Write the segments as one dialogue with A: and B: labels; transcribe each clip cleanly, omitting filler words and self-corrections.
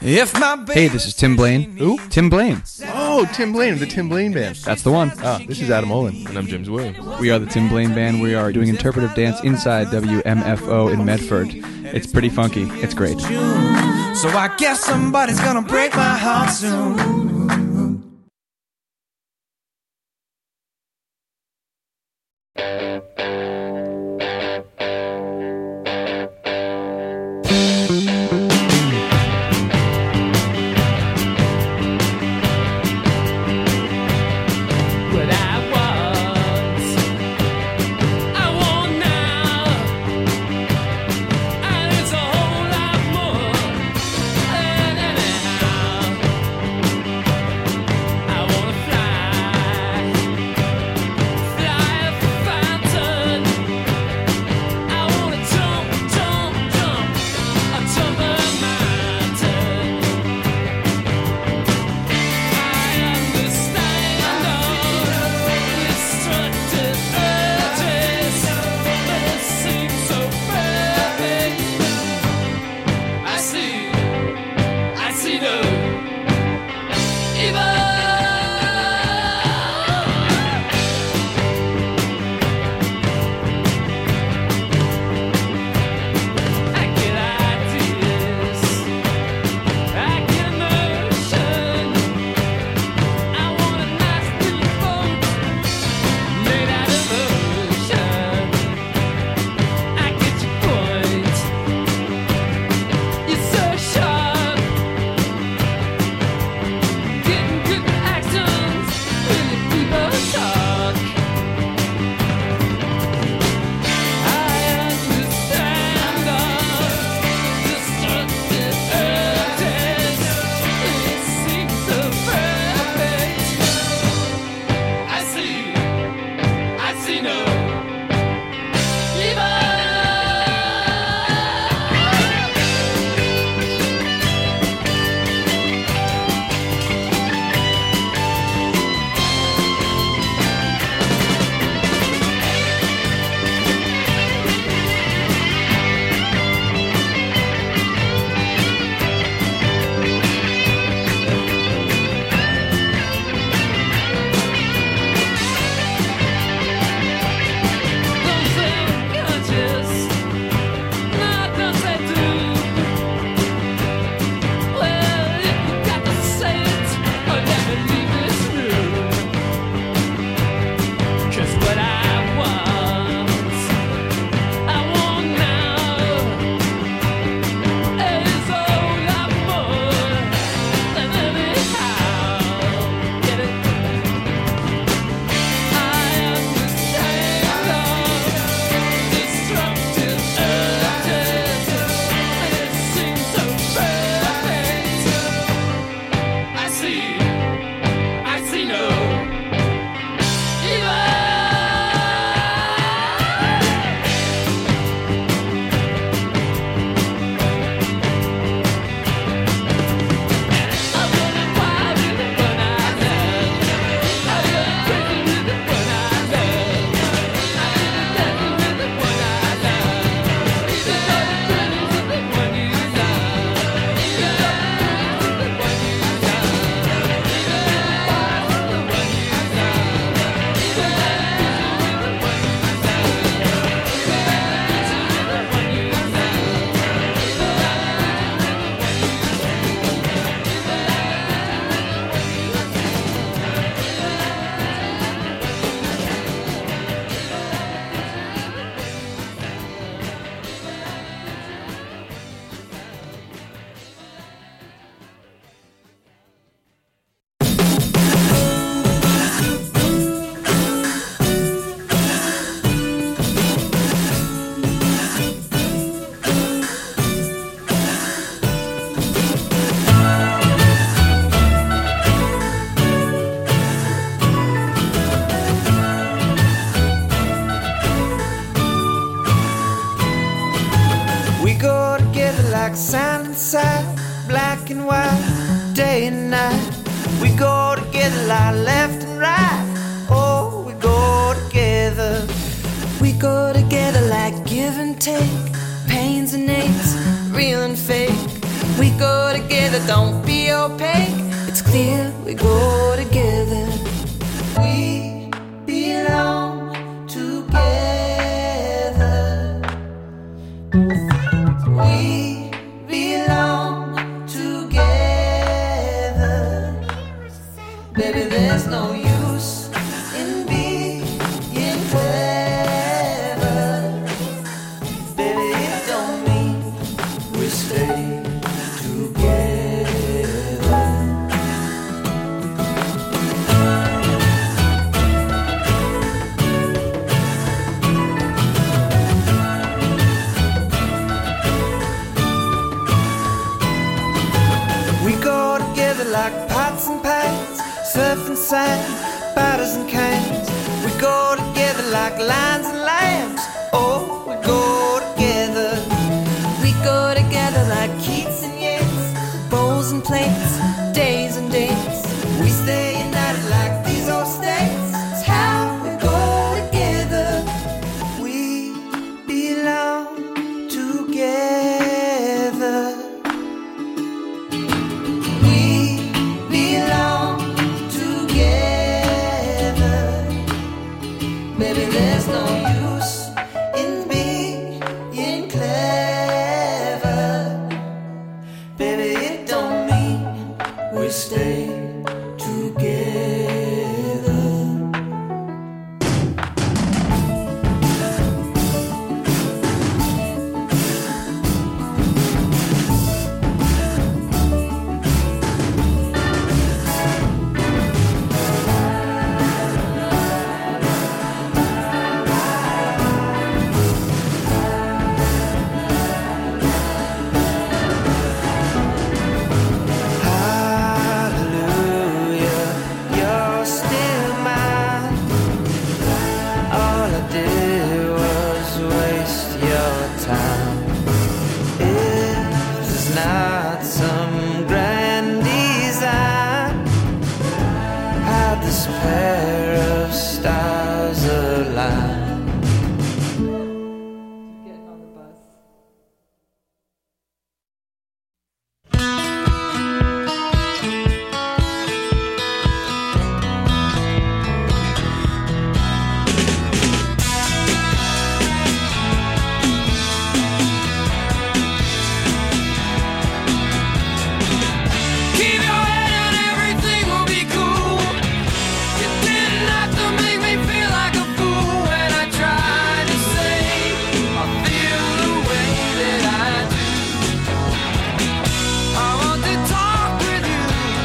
A: Hey, this is Tim Blaine.
B: Who?
A: Tim Blaine.
B: Oh, Tim Blaine of the Tim Blaine Band.
A: That's the one.
B: This is Adam Olin.
C: And I'm James Williams.
A: We are the Tim Blaine Band. We are doing interpretive dance inside WMFO in Medford. It's pretty funky. It's great.
D: So I guess somebody's gonna break my heart soon.
E: like sand and sand, black and white, day and night. We go together like left and right. Oh, we go together. We go together like give and take, pains and aches, real and fake. We go together, don't be opaque. It's clear we go together. We belong together. We belong together. Baby, there's no use in being clever. Baby, it don't mean we stay together. We go together like pots and pans, surf and sand, batters and cans. We go together like lions and lambs. Oh, we go together. We go together like Keats and Yeats, bowls and plates, days and dates. We stay united like these old states. It's how we go together. We belong together. We belong together. Baby, there's no use in being clever. Baby, it don't mean we stay together. Hallelujah, you're still mine. All I did was waste your time. If there's not some grand design, how'd this pair of stars align? Get on the bus. Keep your head and everything will be cool. You didn't have to make me feel like a fool when I tried to say I feel the way that I do. I want to talk with you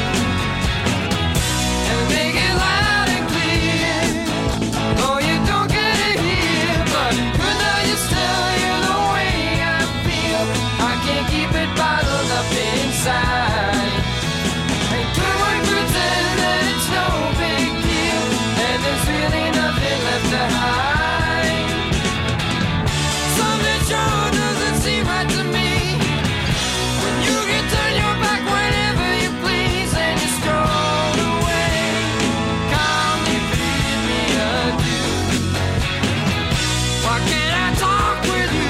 E: and make it loud and clear. Oh, you don't get it here, but could I just tell you the way I feel? I can't keep it bottled up inside. And could we pretend that it's no big deal and there's really nothing left to hide? Something sure doesn't seem right to me when you can turn your back whenever you please and you stroll away. Calmly bid me adieu. Why can't I talk with you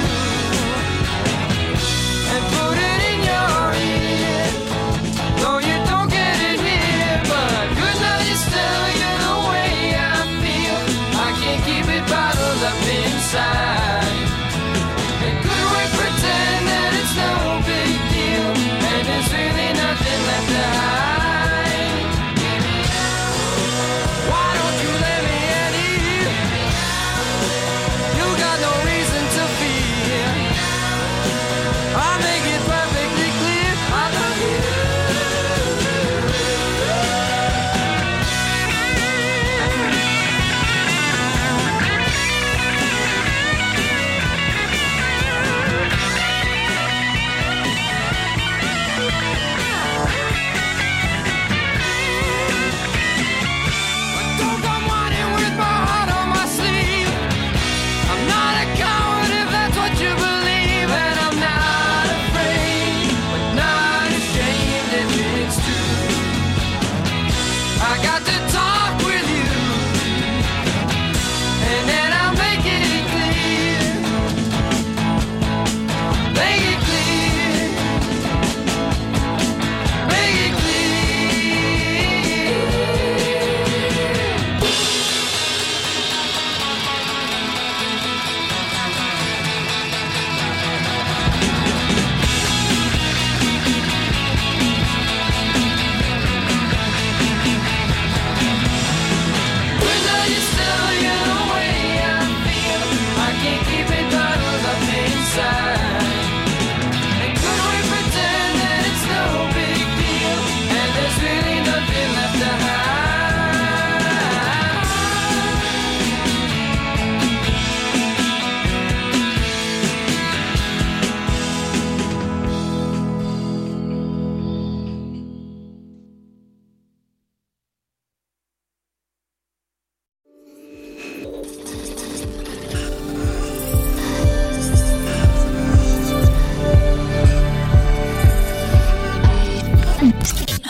E: and put it in your ear? No, you don't get it here, but could I just tell you the way I feel? I can't keep it bottled up inside. And could we pretend that it's no big deal and there's really nothing left to hide? Why don't you let me in here? You got no reason to fear. I'll make it perfectly clear. I love you. Don't come running with my heart on my sleeve. I'm not a coward if that's what you believe, and I'm not afraid, but not ashamed if it's true. I got to talk with you, and then I'll make it clear. Make it clear.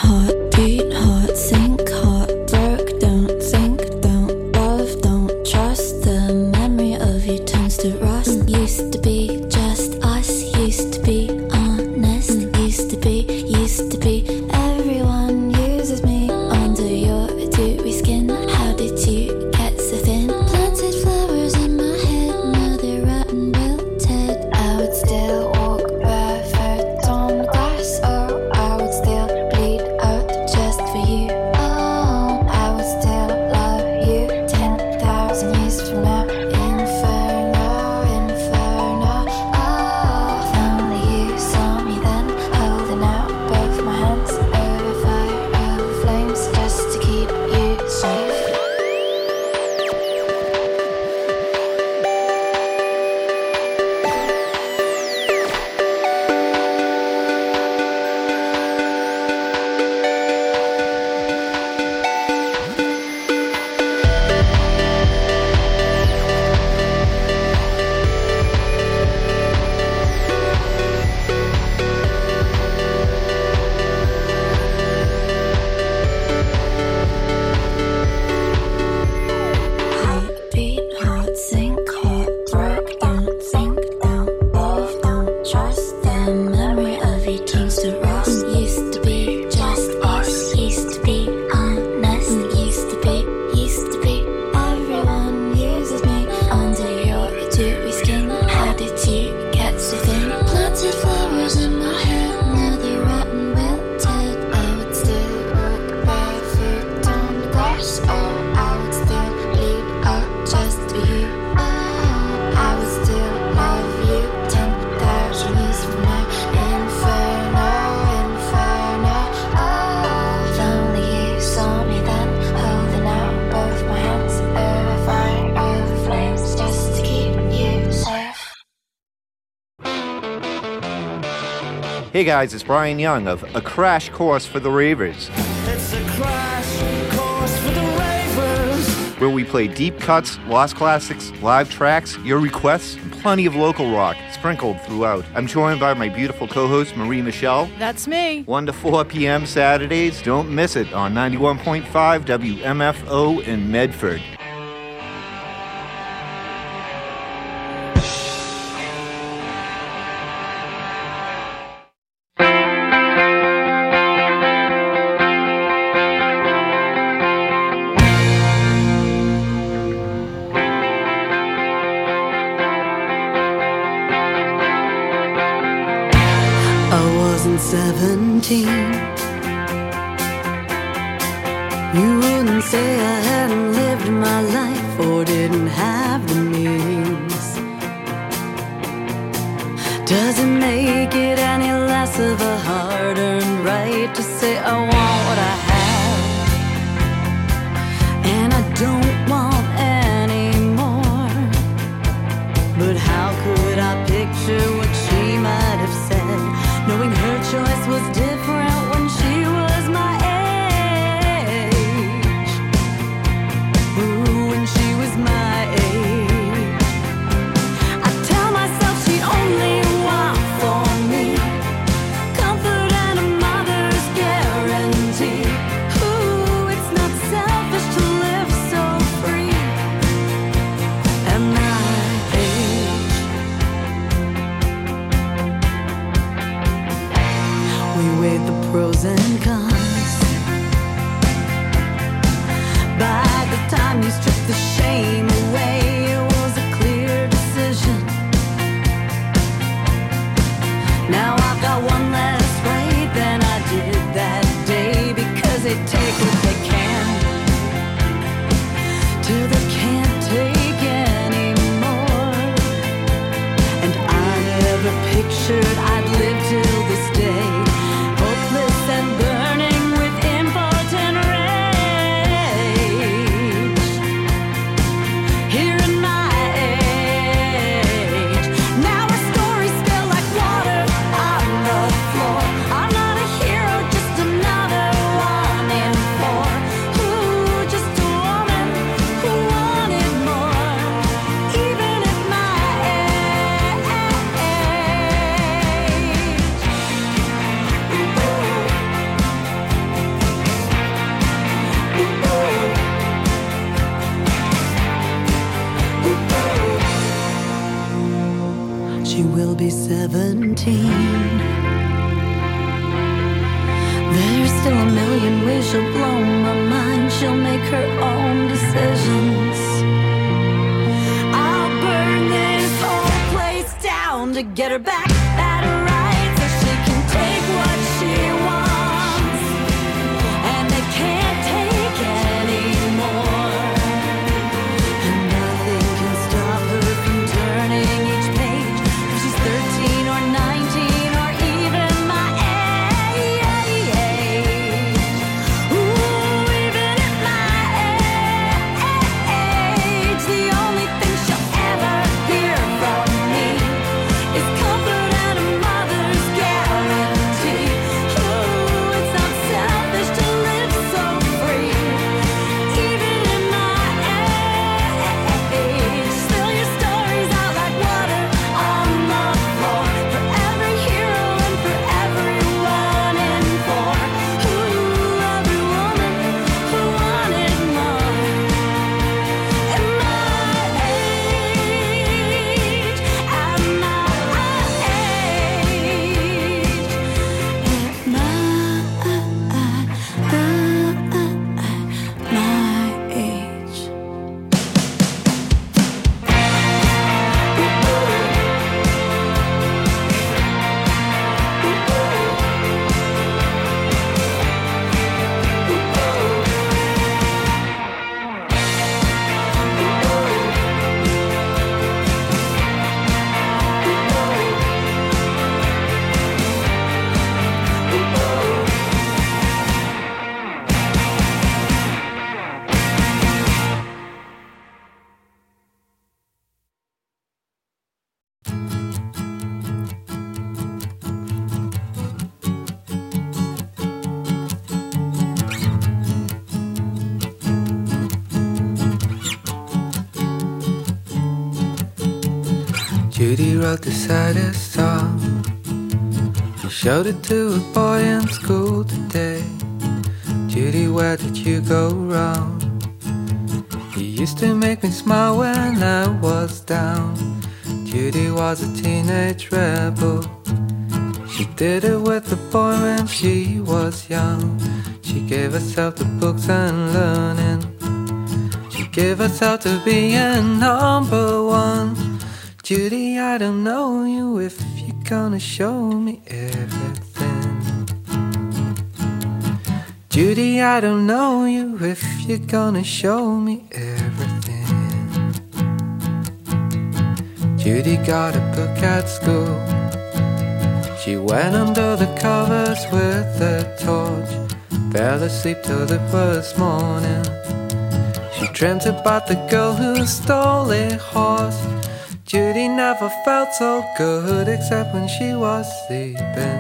C: Hey guys, it's Brian Young of A Crash Course for the Ravers.
D: It's a crash course for the ravers.
C: Where we play deep cuts, lost classics, live tracks, your requests, and plenty of local rock sprinkled throughout. I'm joined by my beautiful co-host, Marie Michelle.
F: That's me.
C: 1 to 4 p.m. Saturdays. Don't miss it on 91.5 WMFO in Medford.
G: I wasn't 17. You wouldn't say I hadn't lived my life or didn't have the means. Does it make it any less of a hard-earned right to say I want what I have and I don't want any more? But how could I picture what she might have said, knowing her choice was different when she was my age? Ooh, when she was my age. I tell myself she'd only want for me comfort and a mother's guarantee. Ooh, it's not selfish to live so free at my age. We weighed the pros and cons. By the time you strip the shame away, it was a clear decision. Now I've got one less right than I did that day, because they take what they can till they can't take anymore. And I never pictured I'd live till this day, hopeless and burning with impotent rage. Here in my age, now our stories spill like water on the floor. I'm not a hero, just another one in four. Ooh, just a woman who 17. There's still a million ways she'll blow my mind. She'll make her own decisions. I'll burn this whole place down to get her back at her right, so she can take what she wants, and they can't take anymore. And nothing can stop her from turning each page, if she's 13 or 19 or even my age. Ooh, even at my age, the only thing she'll ever hear from me is comfort and a mother's guarantee. Ooh, it's not selfish to live so free, even in my age. Spill your stories out like water on the floor, for every hero and for everyone in for. Ooh, every woman who wanted more. At my age, at my age.
E: Judy wrote the saddest song. She showed it to a boy in school today. Judy, where did you go wrong? You used to make me smile when I was down. Judy was a teenage rebel. She did it with a boy when she was young. She gave herself to books and learning. She gave herself to being number one. Judy, I don't know you if you're gonna show me everything. Judy, I don't know you if you're gonna show me everything. Judy got a book at school. She went under the covers with a torch, fell asleep till the first morning. She dreamt about the girl who stole a horse. Judy never felt so good except when she was sleeping.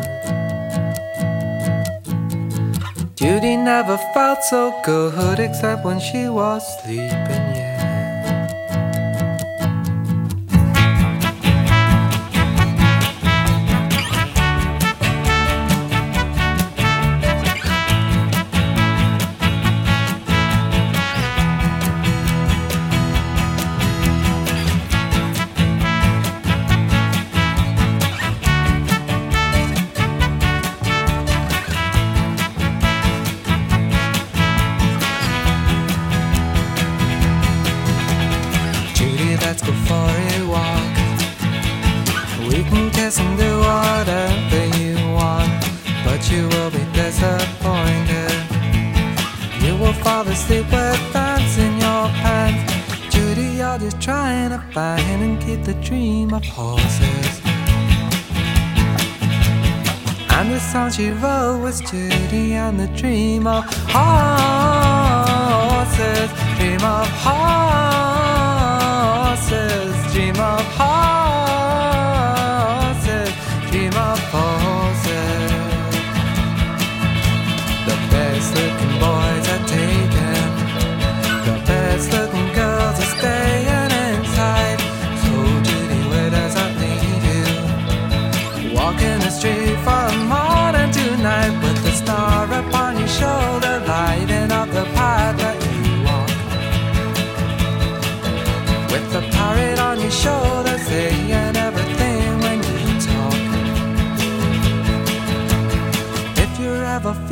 E: Judy never felt so good except when she was sleeping, yeah. Let's go for a walk. We can kiss and do whatever you want, but you will be disappointed. You will fall asleep with pants in your pants. Judy, you're just trying to find and keep the dream of horses. And the song she wrote was Judy and the dream of horses. Dream of horses, dream of horses, dream of horses. The best looking boys are taken, the best looking girls are staying inside. So Judy, where does that leave you? Walking the street from morning to night, with the star upon your shoulder, lighting up the path that you walk. With the parrot on your shoulder, saying everything when you talk.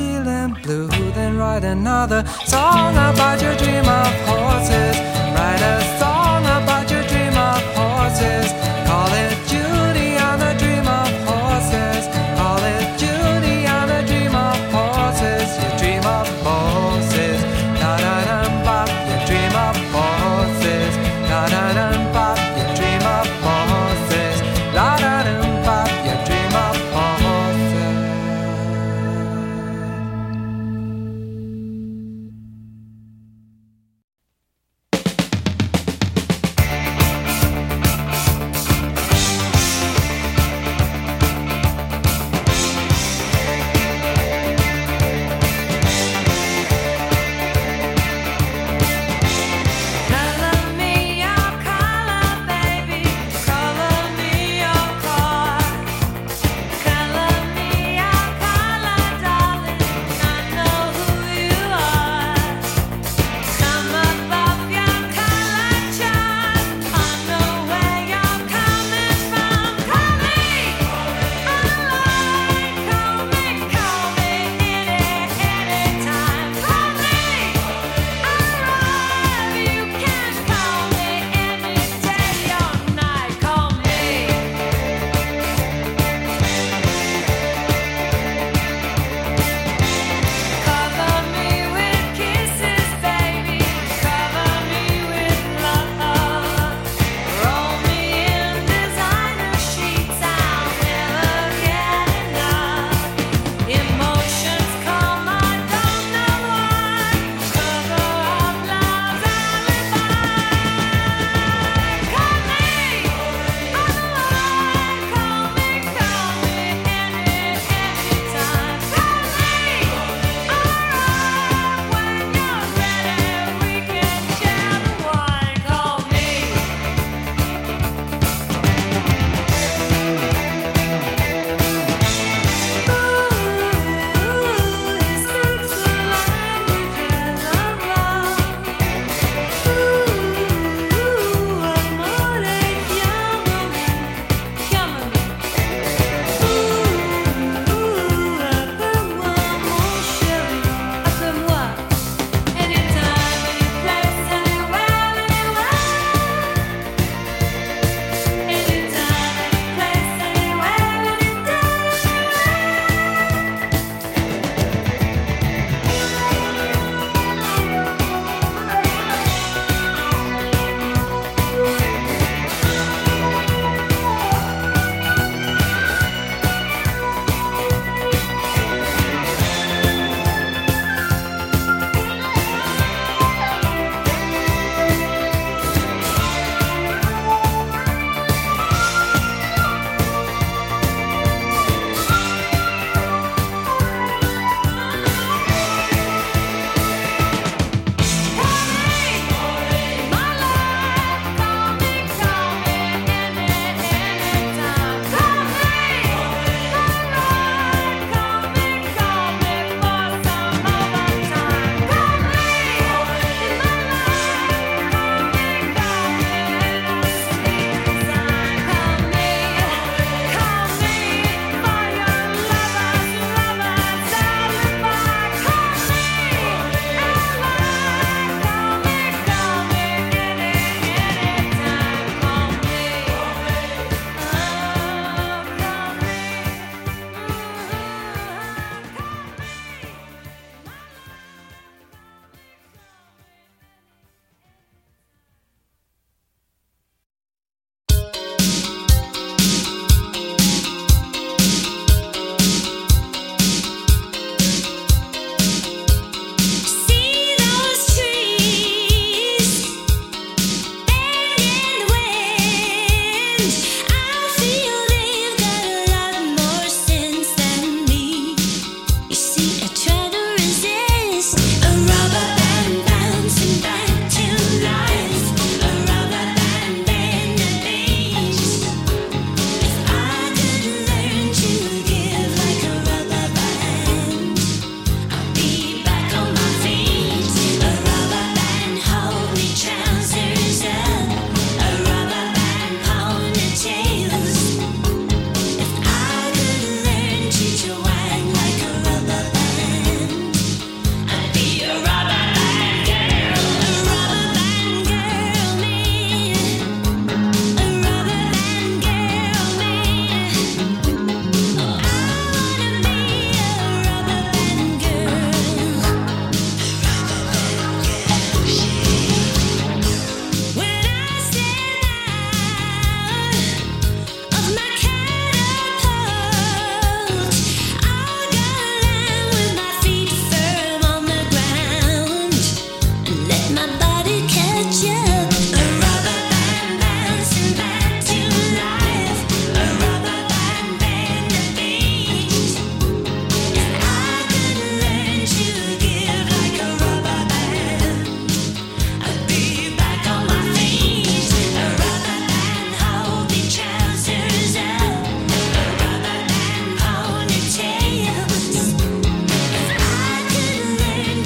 D: feeling blue, then write another song about your dream of horses. Write a song about your dream of horses. Call it Judy on the dream of horses. Call it Judy on the dream of horses. You dream of horses. Da da dum bop. You dream of horses. Da da dum bop. You dream of horses. Da da dum bop. You dream of horses.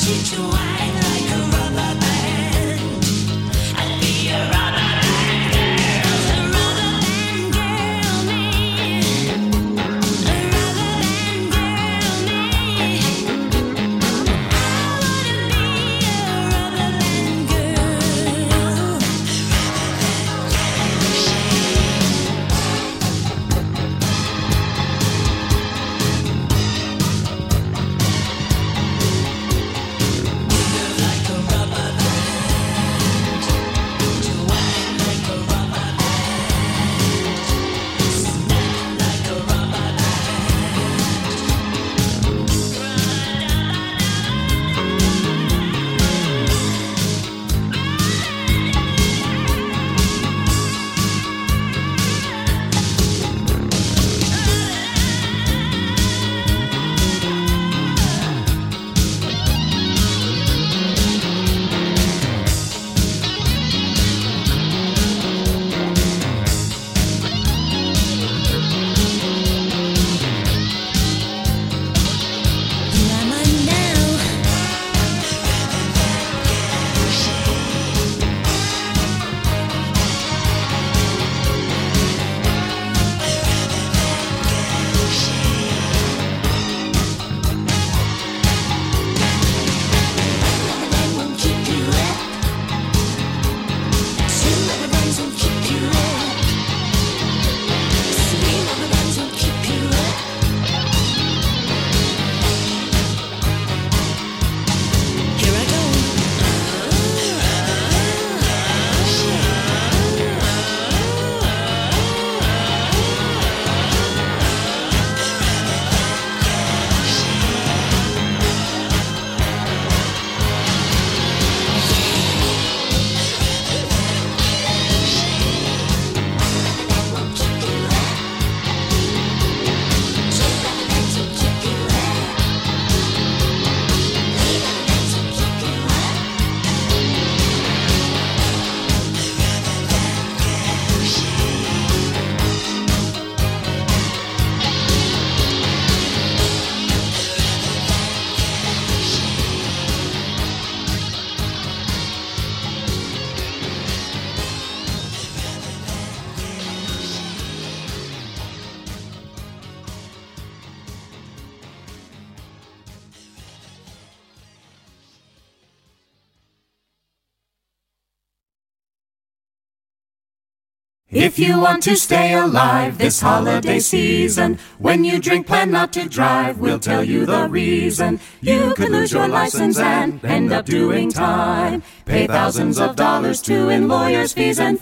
F: If you want to stay alive this holiday season, when you drink, plan not to drive. We'll tell you the reason. You could lose your license and end up doing time. Pay thousands of dollars to in lawyers' fees and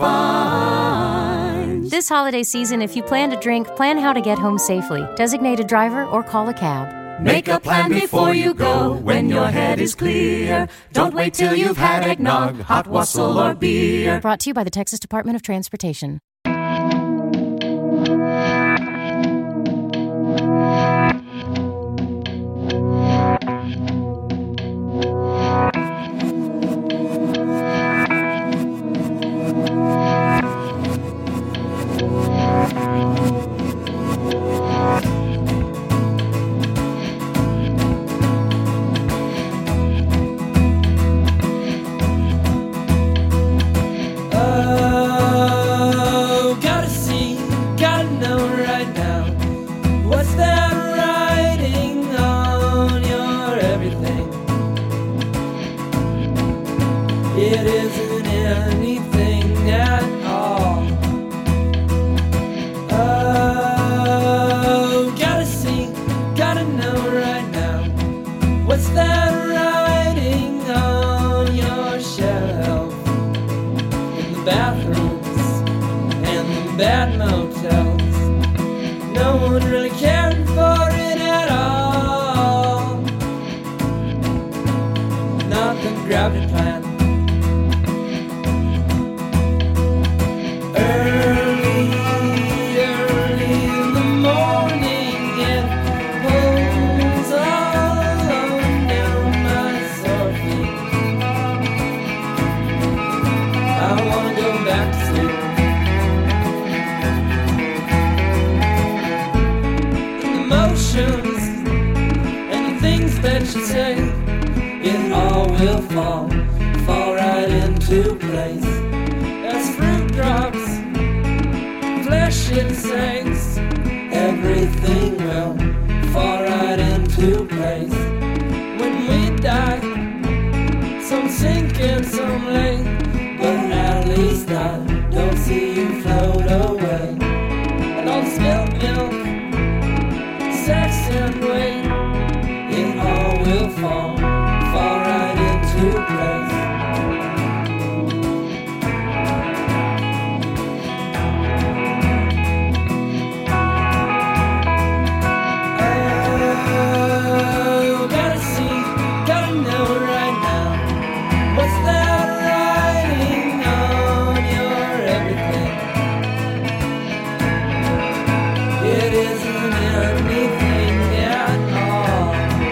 F: fines.
H: This holiday season, if you plan to drink, plan how to get home safely. Designate a driver or call a cab.
F: Make a plan before you go when your head is clear. Don't wait till you've had eggnog, hot wassail, or beer.
H: Brought to you by the Texas Department of Transportation.
D: And the things that you say, it all will fall right into place. As fruit drops, flesh insects, everything will fall right into place. When we die, some sink and some lay, but at least I don't see you float away. And all the spilled milk, sex and weight, it all will fall right into place. Oh, gotta see, gotta know right now. What's that writing on your everything? It isn't anything at all.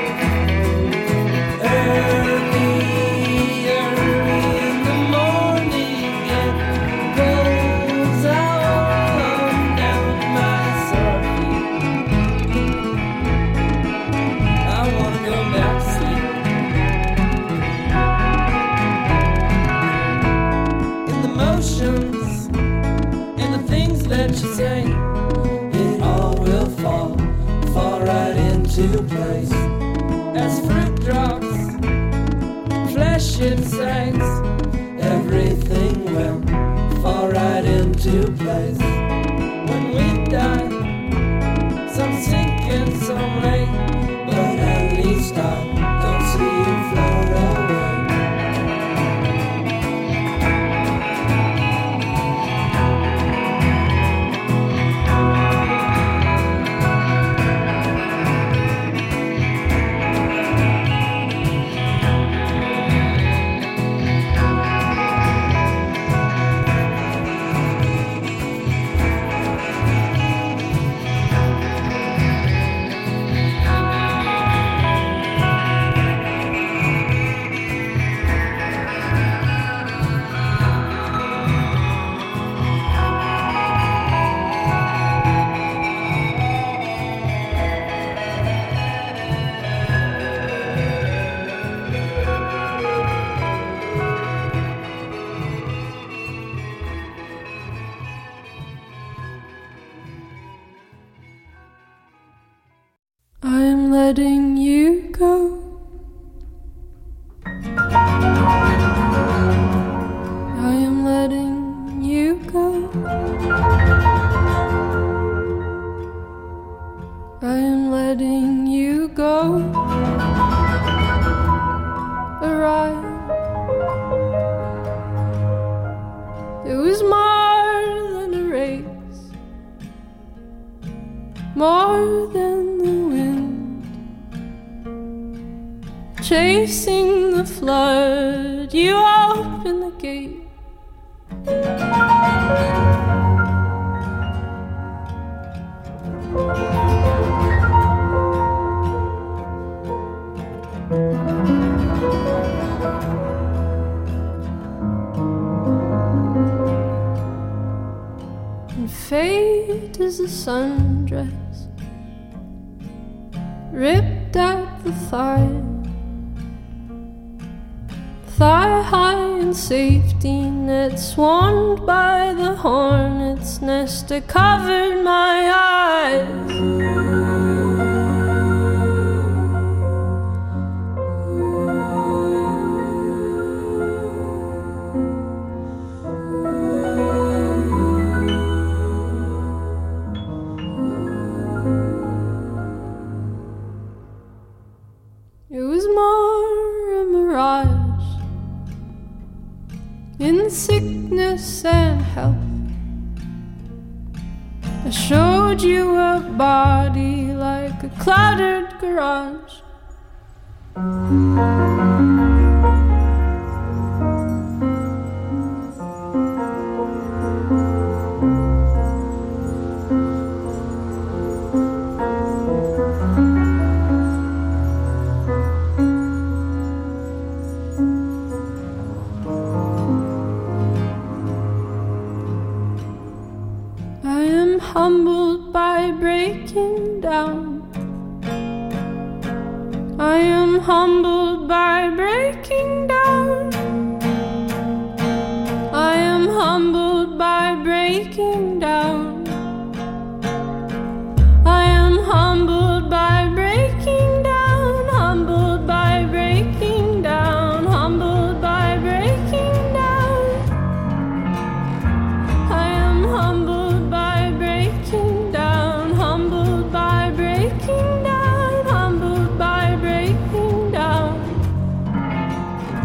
D: Early in the morning, it goes on down my sore feet. I wanna go back to sleep. In the motions and the things that you say, it all will fall right into place. As fruit drops, flesh insects, everything will fall right into place. When we die, some sink and some lay, but at least I don't see you float away. I'm letting you go. I am letting you go. I am letting you go. Arrive. It was more than a race, more than the wind chasing the flood. You open the gate. And fate is a sundress ripped at the thigh, thigh high in safety net, swarmed by the hornet's nest. It covered my eyes. It was more a mirage in sickness and health. I showed you a body like a cluttered garage. Humbled by breaking down. I am humbled
I: humbled by breaking down. I am humbled by breaking down. I am humbled by breaking down, humbled by breaking down, humbled by breaking down. I am humbled by breaking down, humbled by breaking down, humbled by breaking down.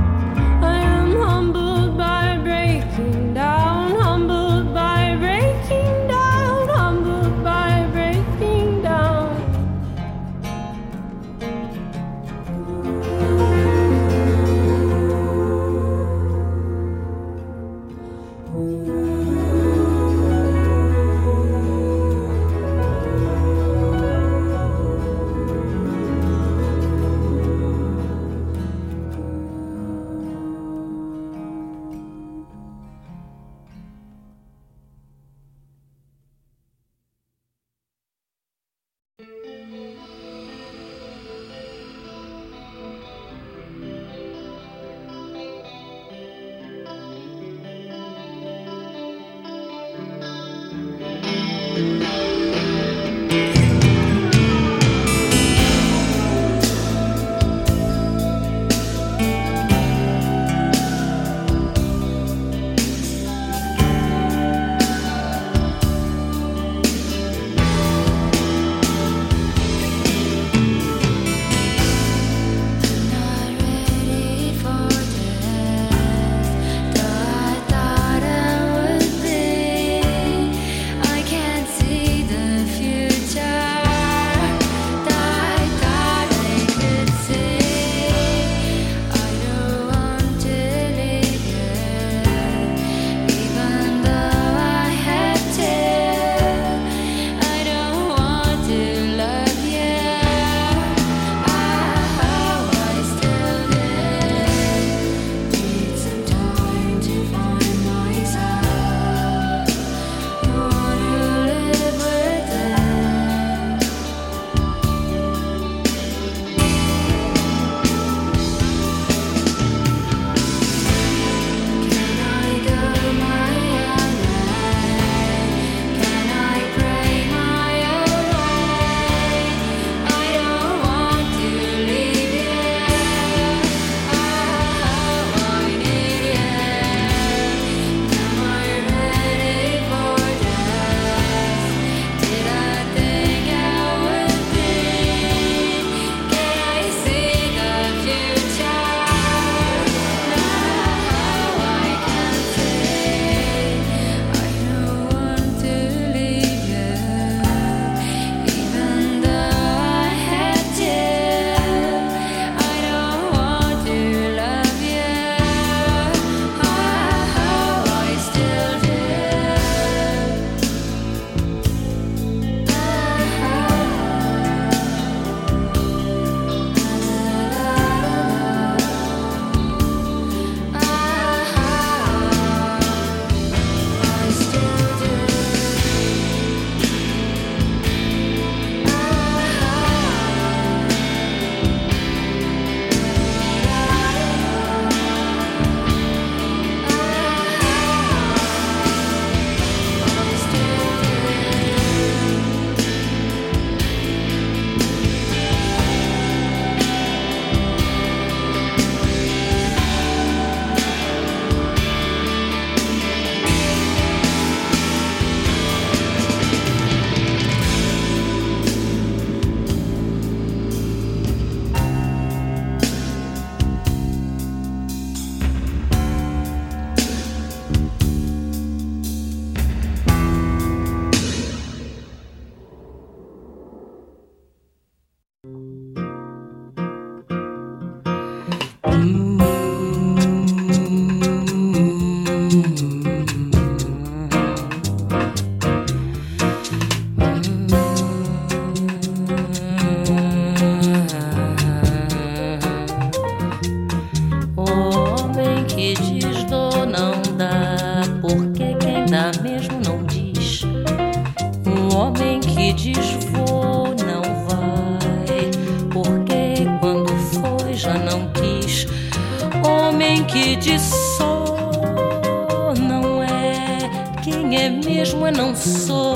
J: quis. Homem que de sou não é, quem é mesmo eu não sou.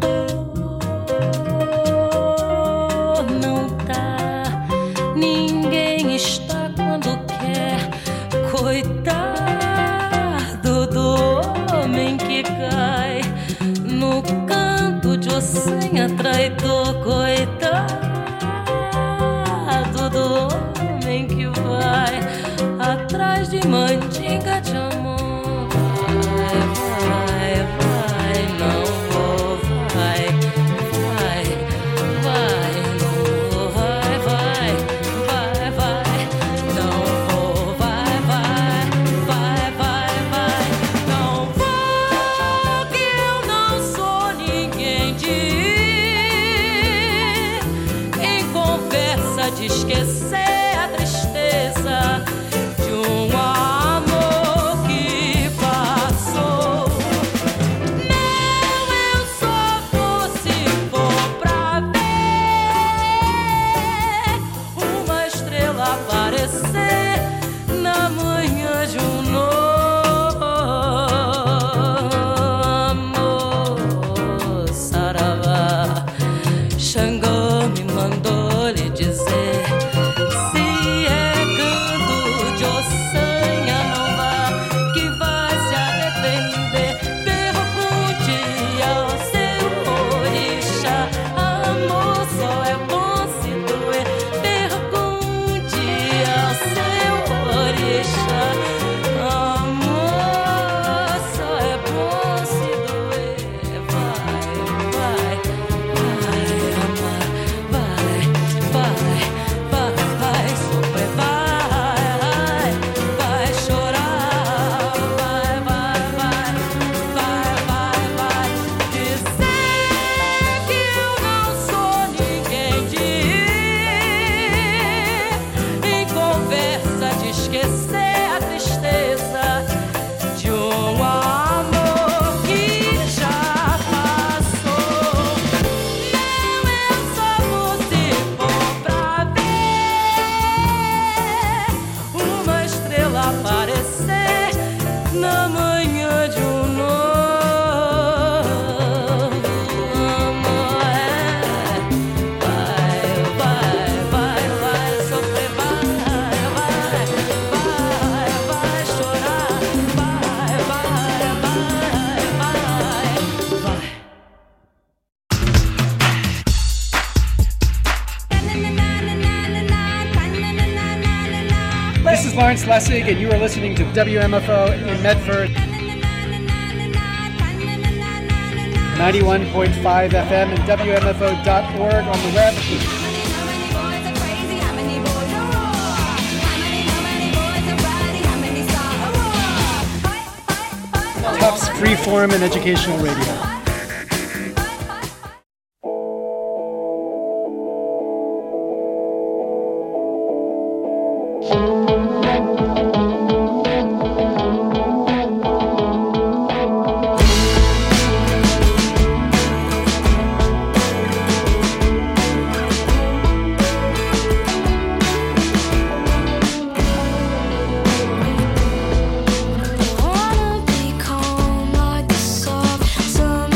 J: Não tá, ninguém está quando quer. Coitado do homem que cai no canto de ossanha traidor. Coitado do homem que vai atrás de mandinga de amor. Vai, não vou, vai, não vou, vai, não vou, vai, não vou, que eu não sou ninguém de ir em conversa de esquecer a tristeza de um amor que passou. Não, eu só vou se for pra ver uma estrela aparecer na manhã de um novo amor. Saravá, Xangô me mandou lhe dizer: se é canto de ossanha, não vá, que vai se arrepender. Pergunte ao seu orixá, amor só é bom se doer. Pergunte ao seu orixá, amor só é bom se doer. Vai, amar, vai sofrer, vai chorar, vai dizer que eu não sou ninguém de ir em conversa de esquecer a tristeza de um amor que já passou. Não, eu só vou se for pra ver uma estrela aparecer na manhã de um novo amor. Vai sofrer, vai chorar,
K: This is Lawrence Lessig, and you are listening to WMFO in Medford. 91.5 FM and WMFO.org on the web. Tufts Freeform and Educational Radio.
G: Wanna be calm like the soft sun.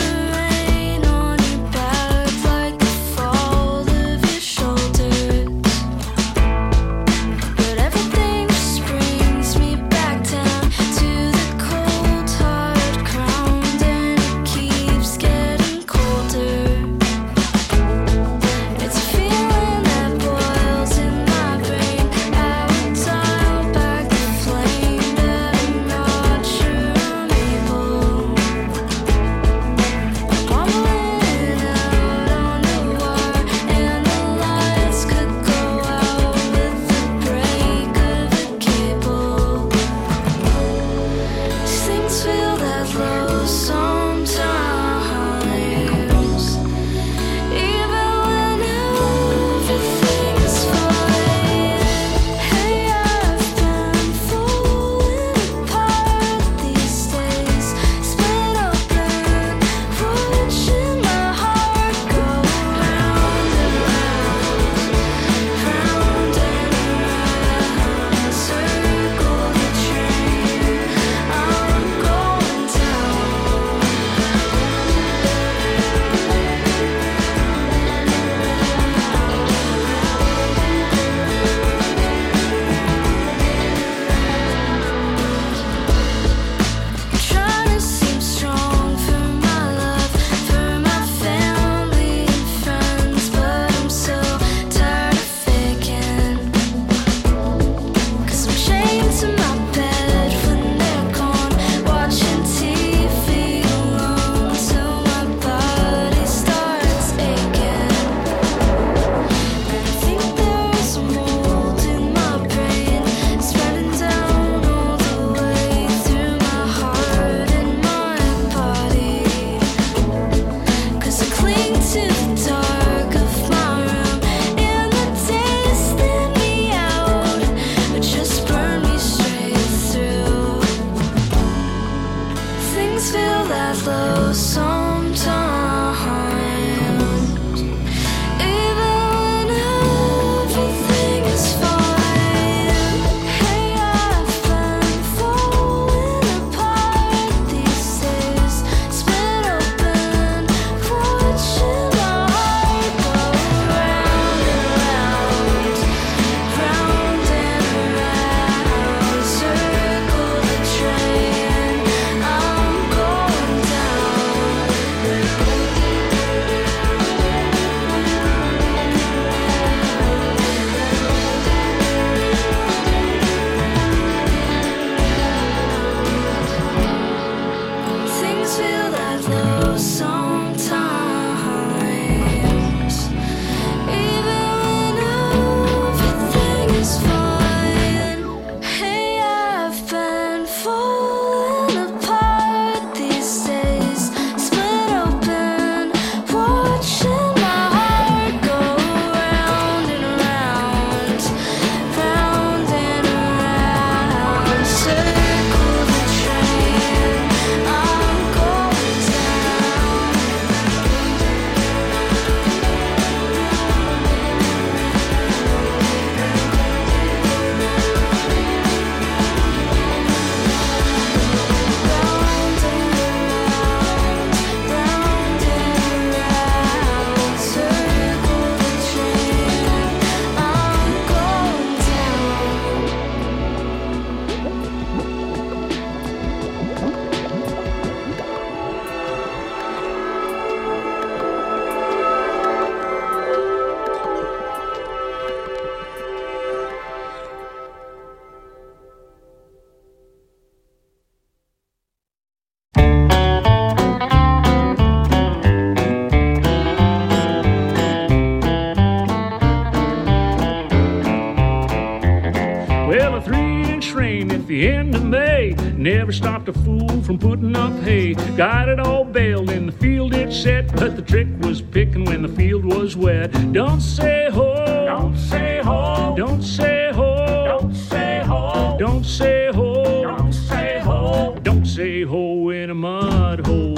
L: 3-inch rain at the end of May never stopped a fool from putting up hay. Got it all baled in the field it set, but the trick was picking when the field was wet. Don't say ho, don't say ho, don't say ho, don't say ho, don't say ho, don't say ho, don't say ho in a mud hole.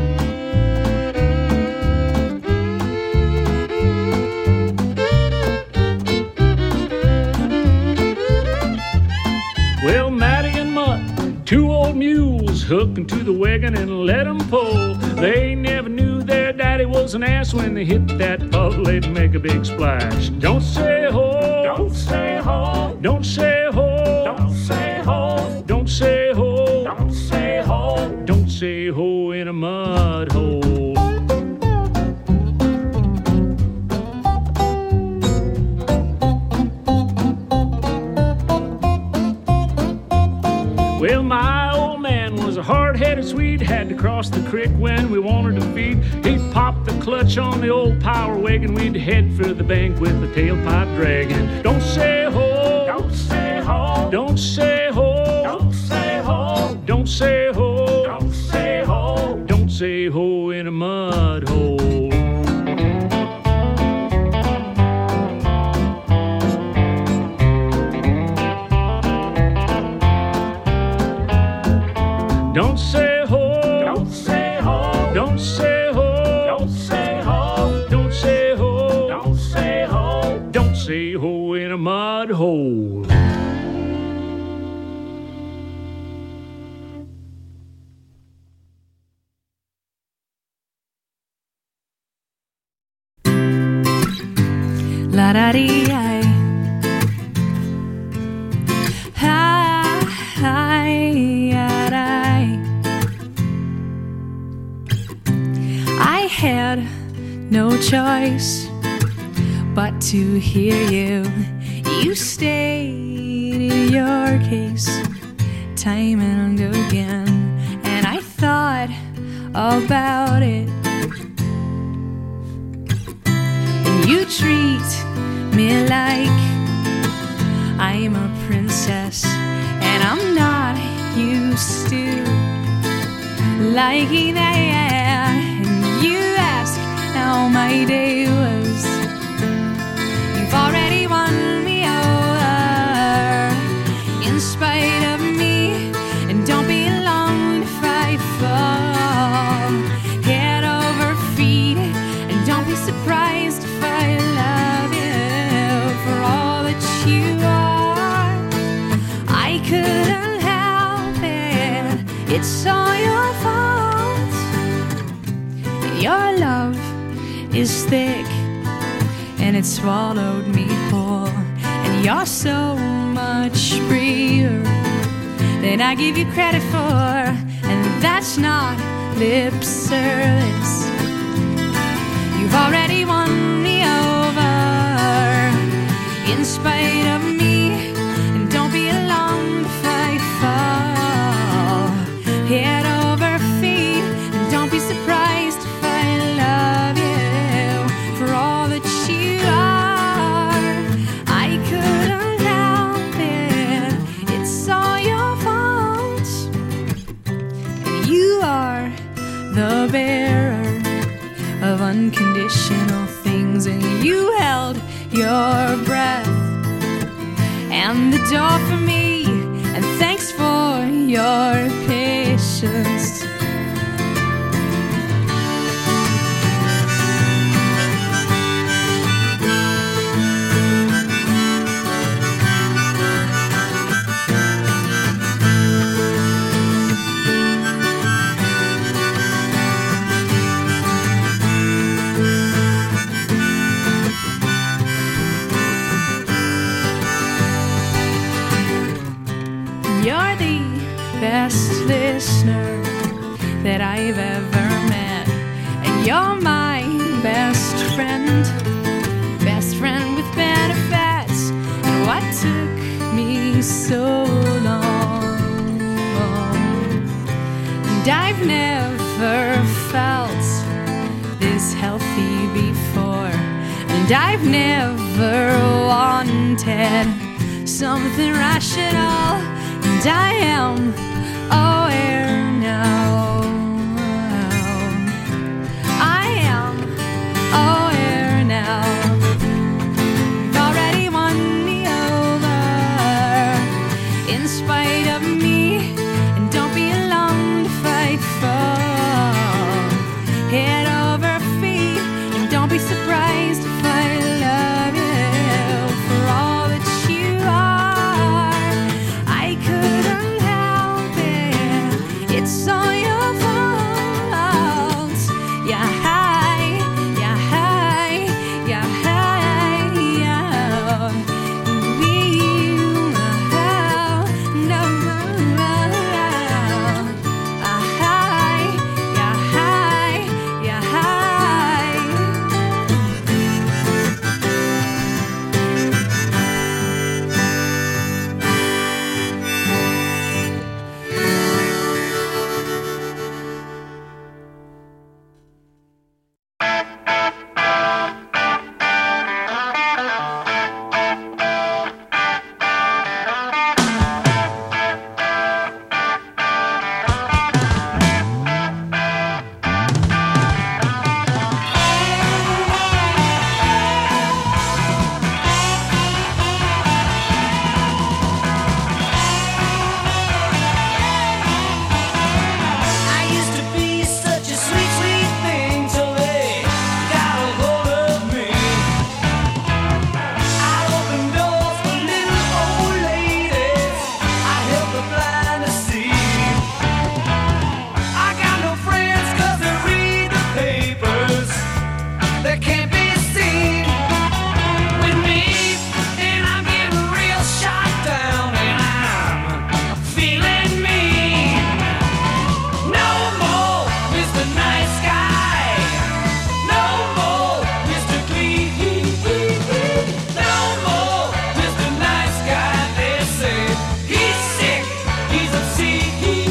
L: Well, Matty and Mutt, 2 old mules, hooking to the wagon and let them pull. They never knew their daddy was an ass. When they hit that puddle, they'd make a big splash. Don't say ho, don't say ho, don't say ho, don't say ho, don't say ho, don't say ho, don't say ho in a mud hole. Well, my old man was a hard-headed Swede, had to cross the creek when we wanted to feed. He'd pop the clutch on the old power wagon, we'd head for the bank with the tailpipe dragging. Don't say ho, don't say ho, don't say ho, don't say ho, don't say ho, don't say ho, don't say ho in a mud hole. Don't say ho, don't say ho, don't say ho, don't say ho, don't say ho, don't say ho, don't say ho in a mud hole.
M: La da dee I. I had no choice but to hear you. You stated your case time and again, and I thought about it. And you treat me like I'm a princess, and I'm not used to liking that. And you ask how my day was. You've already won me over in spite of me, and don't be long if I fall head over feet, and don't be surprised if I love you for all that you are. I couldn't help it, it's all your fault. Your love is thick and it swallowed me whole, and you're so much braver than I give you credit for, and that's not lip service. You've already won me over in spite of me, and don't be alarmed if I fall head over feet, and don't be surprised if I love you for all that you are. I couldn't help it, it's all your fault. And you are the bearer of unconditional things, and you held your breath and the door for me, and thanks for your patience. You're the best listener that I've ever met, and you're my best friend with benefits. And what took me so long, and I've never felt this healthy before, and I've never wanted something rational, and I am aware now. I am aware now. You've already won me over in spite of me, and don't be alone to fight for. Head over feet, and don't be surprised if I love you for all that you are. I couldn't help it, it's all your fault. You're high, you're high, you're high, yeah. We no, high, you're high, you're high.
E: I used to be such a sweet, sweet thing till they got a hold of me. I opened doors for little old ladies. I helped the blind to see. I got no friends 'cause they read the papers. They can't be seen with me, and I'm getting real shot down, and I'm feeling mean. No more Mr. Nice Guy. No more Mr. Clean. No more Mr. Nice Guy. They say he's sick, he's obscene.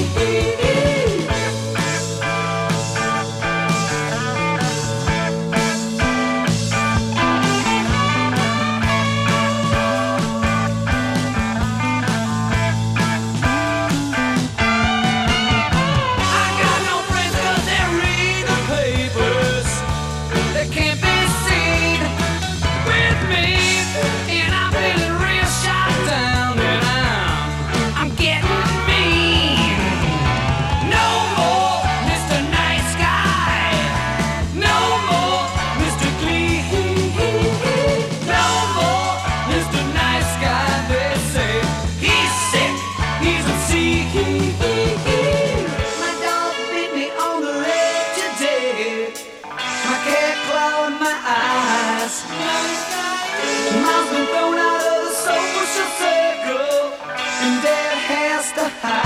E: I got no friends 'cause they read the papers. They can't be seen with me, and I'm feeling real shot down, and I'm getting mean. No more Mr. Nice Guy. No more Mr. Clean. No more Mr. Nice Guy. They say he's sick, he's obscene. My dog bit me on the leg today. My cat clawed my eyes. Mom's been thrown out of the social circle, and Dad has to hide.